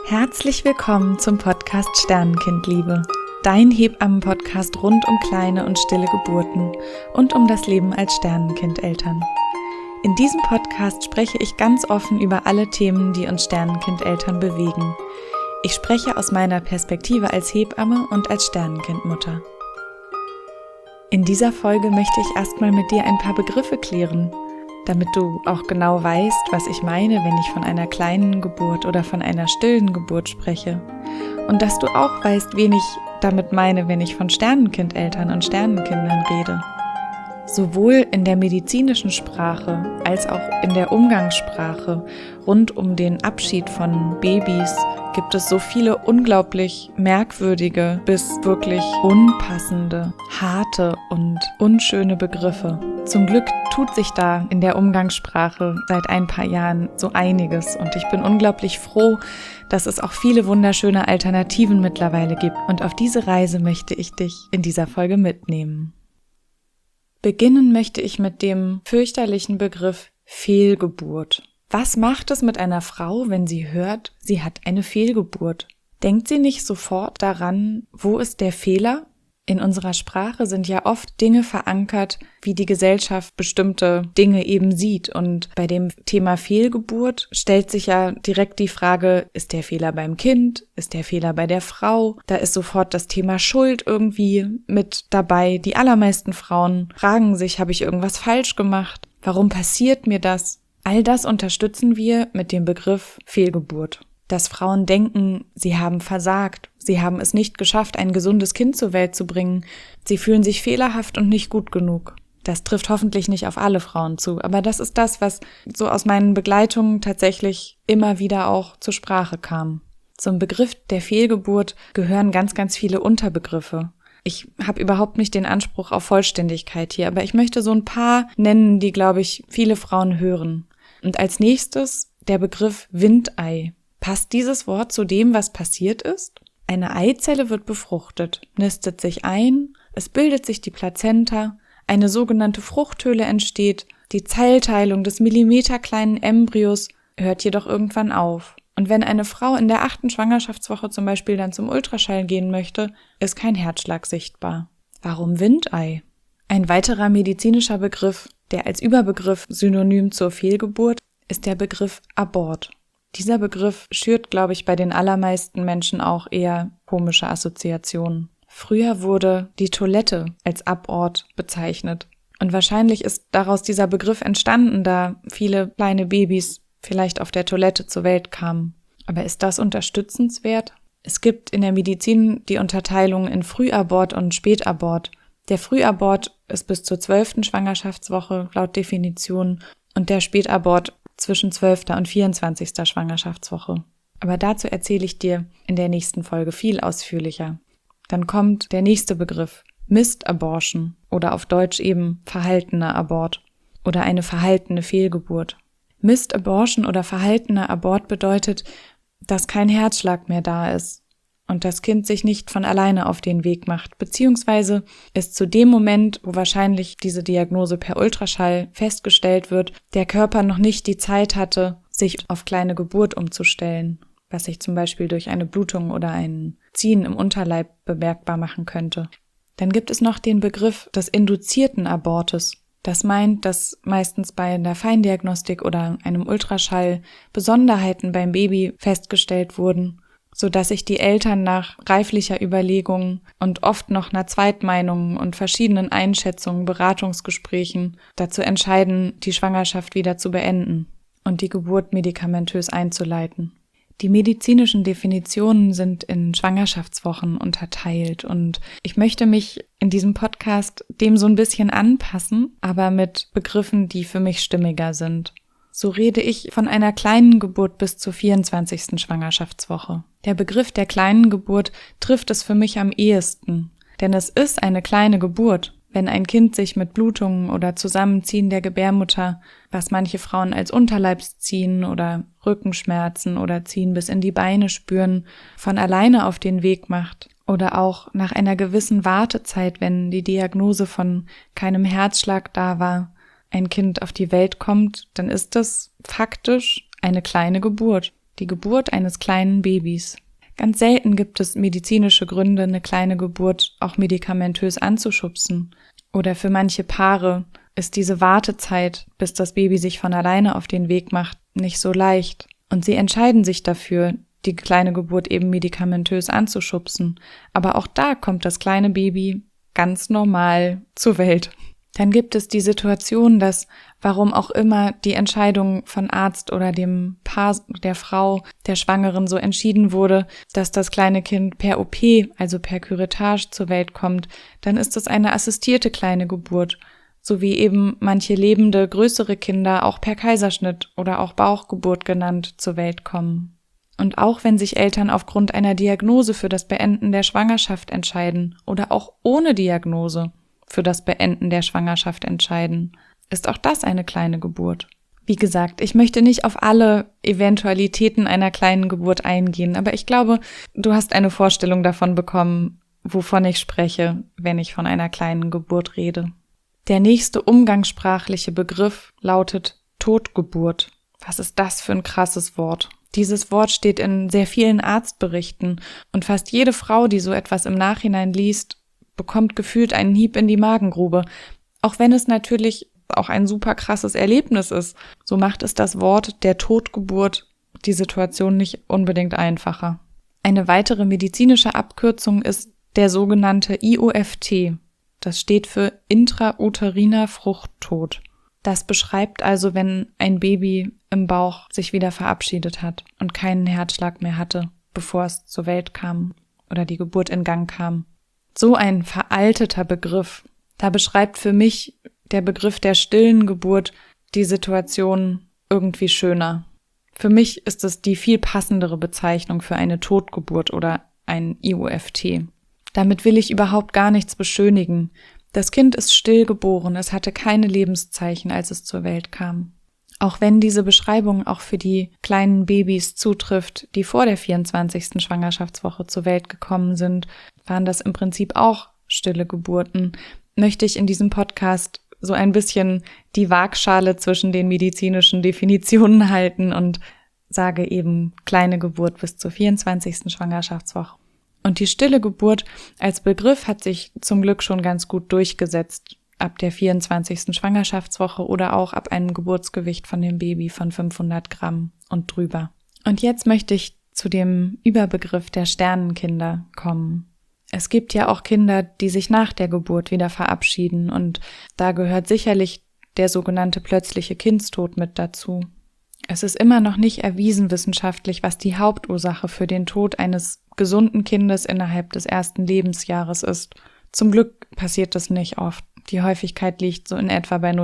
Herzlich willkommen zum Podcast Sternenkindliebe, dein Hebammen-Podcast rund um kleine und stille Geburten und um das Leben als Sternenkindeltern. In diesem Podcast spreche ich ganz offen über alle Themen, die uns Sternenkindeltern bewegen. Ich spreche aus meiner Perspektive als Hebamme und als Sternenkindmutter. In dieser Folge möchte ich erstmal mit dir ein paar Begriffe klären, damit du auch genau weißt, was ich meine, wenn ich von einer kleinen Geburt oder von einer stillen Geburt spreche. Und dass du auch weißt, wen ich damit meine, wenn ich von Sternenkindeltern und Sternenkindern rede. Sowohl in der medizinischen Sprache als auch in der Umgangssprache rund um den Abschied von Babys gibt es so viele unglaublich merkwürdige bis wirklich unpassende, harte und unschöne Begriffe. Zum Glück tut sich da in der Umgangssprache seit ein paar Jahren so einiges und ich bin unglaublich froh, dass es auch viele wunderschöne Alternativen mittlerweile gibt und auf diese Reise möchte ich dich in dieser Folge mitnehmen. Beginnen möchte ich mit dem fürchterlichen Begriff Fehlgeburt. Was macht es mit einer Frau, wenn sie hört, sie hat eine Fehlgeburt? Denkt sie nicht sofort daran, wo ist der Fehler? In unserer Sprache sind ja oft Dinge verankert, wie die Gesellschaft bestimmte Dinge eben sieht. Und bei dem Thema Fehlgeburt stellt sich ja direkt die Frage, ist der Fehler beim Kind? Ist der Fehler bei der Frau? Da ist sofort das Thema Schuld irgendwie mit dabei. Die allermeisten Frauen fragen sich, habe ich irgendwas falsch gemacht? Warum passiert mir das? All das unterstützen wir mit dem Begriff Fehlgeburt. Dass Frauen denken, sie haben versagt, sie haben es nicht geschafft, ein gesundes Kind zur Welt zu bringen, sie fühlen sich fehlerhaft und nicht gut genug. Das trifft hoffentlich nicht auf alle Frauen zu, aber das ist das, was so aus meinen Begleitungen tatsächlich immer wieder auch zur Sprache kam. Zum Begriff der Fehlgeburt gehören ganz, ganz viele Unterbegriffe. Ich habe überhaupt nicht den Anspruch auf Vollständigkeit hier, aber ich möchte so ein paar nennen, die, glaube ich, viele Frauen hören. Und als nächstes der Begriff Windei. Passt dieses Wort zu dem, was passiert ist? Eine Eizelle wird befruchtet, nistet sich ein, es bildet sich die Plazenta, eine sogenannte Fruchthöhle entsteht, die Zellteilung des millimeterkleinen Embryos hört jedoch irgendwann auf. Und wenn eine Frau in der 8. Schwangerschaftswoche zum Beispiel dann zum Ultraschall gehen möchte, ist kein Herzschlag sichtbar. Warum Windei? Ein weiterer medizinischer Begriff, der als Überbegriff synonym zur Fehlgeburt, ist der Begriff Abort. Dieser Begriff schürt, glaube ich, bei den allermeisten Menschen auch eher komische Assoziationen. Früher wurde die Toilette als Abort bezeichnet. Und wahrscheinlich ist daraus dieser Begriff entstanden, da viele kleine Babys vielleicht auf der Toilette zur Welt kamen. Aber ist das unterstützenswert? Es gibt in der Medizin die Unterteilung in Frühabort und Spätabort. Der Frühabort ist bis zur 12. Schwangerschaftswoche laut Definition und der Spätabort zwischen 12. und 24. Schwangerschaftswoche. Aber dazu erzähle ich dir in der nächsten Folge viel ausführlicher. Dann kommt der nächste Begriff, Missed Abortion oder auf Deutsch eben verhaltener Abort oder eine verhaltene Fehlgeburt. Missed Abortion oder verhaltener Abort bedeutet, dass kein Herzschlag mehr da ist und das Kind sich nicht von alleine auf den Weg macht, beziehungsweise ist zu dem Moment, wo wahrscheinlich diese Diagnose per Ultraschall festgestellt wird, der Körper noch nicht die Zeit hatte, sich auf kleine Geburt umzustellen, was sich zum Beispiel durch eine Blutung oder ein Ziehen im Unterleib bemerkbar machen könnte. Dann gibt es noch den Begriff des induzierten Abortes. Das meint, dass meistens bei einer Feindiagnostik oder einem Ultraschall Besonderheiten beim Baby festgestellt wurden, sodass sich die Eltern nach reiflicher Überlegung und oft noch einer Zweitmeinung und verschiedenen Einschätzungen, Beratungsgesprächen dazu entscheiden, die Schwangerschaft wieder zu beenden und die Geburt medikamentös einzuleiten. Die medizinischen Definitionen sind in Schwangerschaftswochen unterteilt und ich möchte mich in diesem Podcast dem so ein bisschen anpassen, aber mit Begriffen, die für mich stimmiger sind. So rede ich von einer kleinen Geburt bis zur 24. Schwangerschaftswoche. Der Begriff der kleinen Geburt trifft es für mich am ehesten, denn es ist eine kleine Geburt, wenn ein Kind sich mit Blutungen oder Zusammenziehen der Gebärmutter, was manche Frauen als Unterleibsziehen oder Rückenschmerzen oder Ziehen bis in die Beine spüren, von alleine auf den Weg macht. Oder auch nach einer gewissen Wartezeit, wenn die Diagnose von keinem Herzschlag da war, ein Kind auf die Welt kommt, dann ist das faktisch eine kleine Geburt. die Geburt eines kleinen Babys. Ganz selten gibt es medizinische Gründe, eine kleine Geburt auch medikamentös anzuschubsen. Oder für manche Paare ist diese Wartezeit, bis das Baby sich von alleine auf den Weg macht, nicht so leicht. Und sie entscheiden sich dafür, die kleine Geburt eben medikamentös anzuschubsen. Aber auch da kommt das kleine Baby ganz normal zur Welt. Dann gibt es die Situation, dass, warum auch immer, die Entscheidung von Arzt oder dem Paar, der Frau, der Schwangeren so entschieden wurde, dass das kleine Kind per OP, also per Curettage zur Welt kommt, dann ist es eine assistierte kleine Geburt, so wie eben manche lebende, größere Kinder auch per Kaiserschnitt oder auch Bauchgeburt genannt zur Welt kommen. Und auch wenn sich Eltern aufgrund einer Diagnose für das Beenden der Schwangerschaft entscheiden oder auch ohne Diagnose für das Beenden der Schwangerschaft entscheiden, ist auch das eine kleine Geburt. Wie gesagt, ich möchte nicht auf alle Eventualitäten einer kleinen Geburt eingehen, aber ich glaube, du hast eine Vorstellung davon bekommen, wovon ich spreche, wenn ich von einer kleinen Geburt rede. Der nächste umgangssprachliche Begriff lautet Totgeburt. Was ist das für ein krasses Wort? Dieses Wort steht in sehr vielen Arztberichten und fast jede Frau, die so etwas im Nachhinein liest, bekommt gefühlt einen Hieb in die Magengrube. Auch wenn es natürlich auch ein super krasses Erlebnis ist, so macht es das Wort der Totgeburt die Situation nicht unbedingt einfacher. Eine weitere medizinische Abkürzung ist der sogenannte IUFT. Das steht für intrauteriner Fruchttod. Das beschreibt also, wenn ein Baby im Bauch sich wieder verabschiedet hat und keinen Herzschlag mehr hatte, bevor es zur Welt kam oder die Geburt in Gang kam. So ein veralteter Begriff. Da beschreibt für mich der Begriff der stillen Geburt die Situation irgendwie schöner. Für mich ist es die viel passendere Bezeichnung für eine Totgeburt oder ein IUFT. Damit will ich überhaupt gar nichts beschönigen. Das Kind ist still geboren, es hatte keine Lebenszeichen, als es zur Welt kam. Auch wenn diese Beschreibung auch für die kleinen Babys zutrifft, die vor der 24. Schwangerschaftswoche zur Welt gekommen sind, waren das im Prinzip auch stille Geburten, möchte ich in diesem Podcast so ein bisschen die Waagschale zwischen den medizinischen Definitionen halten und sage eben kleine Geburt bis zur 24. Schwangerschaftswoche. Und die stille Geburt als Begriff hat sich zum Glück schon ganz gut durchgesetzt ab der 24. Schwangerschaftswoche oder auch ab einem Geburtsgewicht von dem Baby von 500 Gramm und drüber. Und jetzt möchte ich zu dem Überbegriff der Sternenkinder kommen. Es gibt ja auch Kinder, die sich nach der Geburt wieder verabschieden und da gehört sicherlich der sogenannte plötzliche Kindstod mit dazu. Es ist immer noch nicht erwiesen wissenschaftlich, was die Hauptursache für den Tod eines gesunden Kindes innerhalb des ersten Lebensjahres ist. Zum Glück passiert das nicht oft. Die Häufigkeit liegt so in etwa bei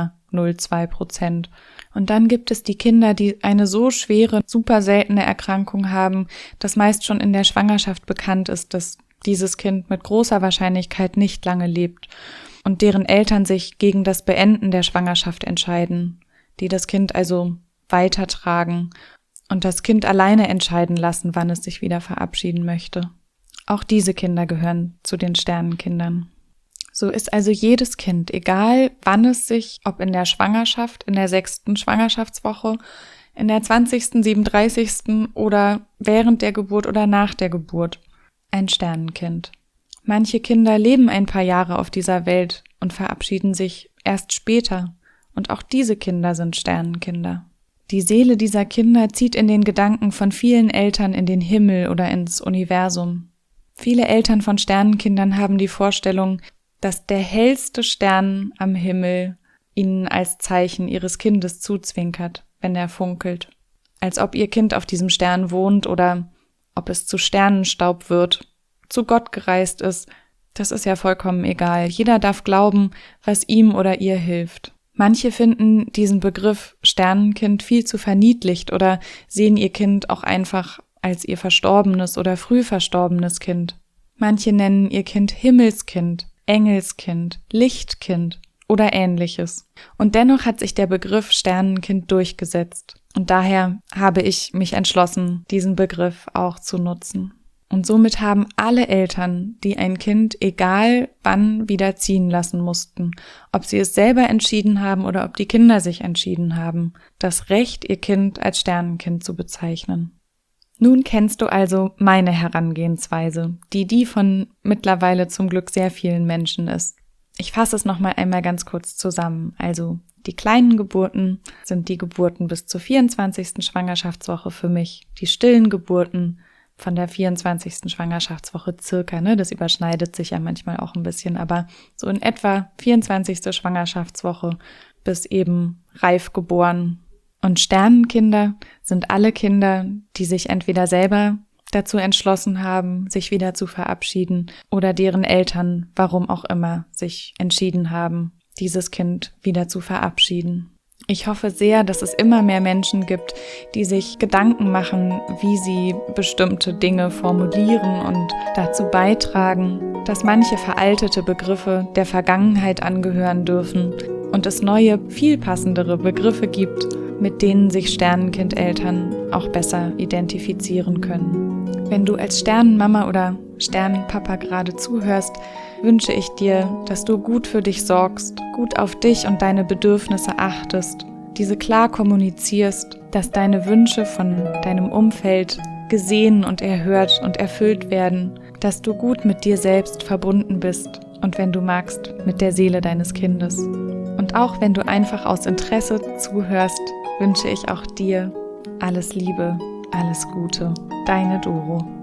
0,02%. Und dann gibt es die Kinder, die eine so schwere, super seltene Erkrankung haben, dass meist schon in der Schwangerschaft bekannt ist, dass dieses Kind mit großer Wahrscheinlichkeit nicht lange lebt und deren Eltern sich gegen das Beenden der Schwangerschaft entscheiden, die das Kind also weitertragen und das Kind alleine entscheiden lassen, wann es sich wieder verabschieden möchte. Auch diese Kinder gehören zu den Sternenkindern. So ist also jedes Kind, egal wann es sich, ob in der Schwangerschaft, in der 6. Schwangerschaftswoche, in der 20., 37. oder während der Geburt oder nach der Geburt, ein Sternenkind. Manche Kinder leben ein paar Jahre auf dieser Welt und verabschieden sich erst später. Und auch diese Kinder sind Sternenkinder. Die Seele dieser Kinder zieht in den Gedanken von vielen Eltern in den Himmel oder ins Universum. Viele Eltern von Sternenkindern haben die Vorstellung, dass der hellste Stern am Himmel ihnen als Zeichen ihres Kindes zuzwinkert, wenn er funkelt. Als ob ihr Kind auf diesem Stern wohnt oder ob es zu Sternenstaub wird, zu Gott gereist ist, das ist ja vollkommen egal. Jeder darf glauben, was ihm oder ihr hilft. Manche finden diesen Begriff Sternenkind viel zu verniedlicht oder sehen ihr Kind auch einfach als ihr verstorbenes oder früh verstorbenes Kind. Manche nennen ihr Kind Himmelskind, Engelskind, Lichtkind oder Ähnliches. Und dennoch hat sich der Begriff Sternenkind durchgesetzt. Und daher habe ich mich entschlossen, diesen Begriff auch zu nutzen. Und somit haben alle Eltern, die ein Kind egal wann wieder ziehen lassen mussten, ob sie es selber entschieden haben oder ob die Kinder sich entschieden haben, das Recht, ihr Kind als Sternenkind zu bezeichnen. Nun kennst du also meine Herangehensweise, die von mittlerweile zum Glück sehr vielen Menschen ist. Ich fasse es nochmal einmal ganz kurz zusammen. Also die kleinen Geburten sind die Geburten bis zur 24. Schwangerschaftswoche für mich, die stillen Geburten von der 24. Schwangerschaftswoche circa, das überschneidet sich ja manchmal auch ein bisschen, aber so in etwa 24. Schwangerschaftswoche bis eben reif geboren. Und Sternenkinder sind alle Kinder, die sich entweder selber dazu entschlossen haben, sich wieder zu verabschieden oder deren Eltern, warum auch immer, sich entschieden haben, dieses Kind wieder zu verabschieden. Ich hoffe sehr, dass es immer mehr Menschen gibt, die sich Gedanken machen, wie sie bestimmte Dinge formulieren und dazu beitragen, dass manche veraltete Begriffe der Vergangenheit angehören dürfen und es neue, viel passendere Begriffe gibt, mit denen sich Sternenkindeltern auch besser identifizieren können. Wenn du als Sternenmama oder Sternenpapa gerade zuhörst, wünsche ich dir, dass du gut für dich sorgst, gut auf dich und deine Bedürfnisse achtest, diese klar kommunizierst, dass deine Wünsche von deinem Umfeld gesehen und erhört und erfüllt werden, dass du gut mit dir selbst verbunden bist und wenn du magst, mit der Seele deines Kindes. Und auch wenn du einfach aus Interesse zuhörst, wünsche ich auch dir alles Liebe, alles Gute. Deine Doro.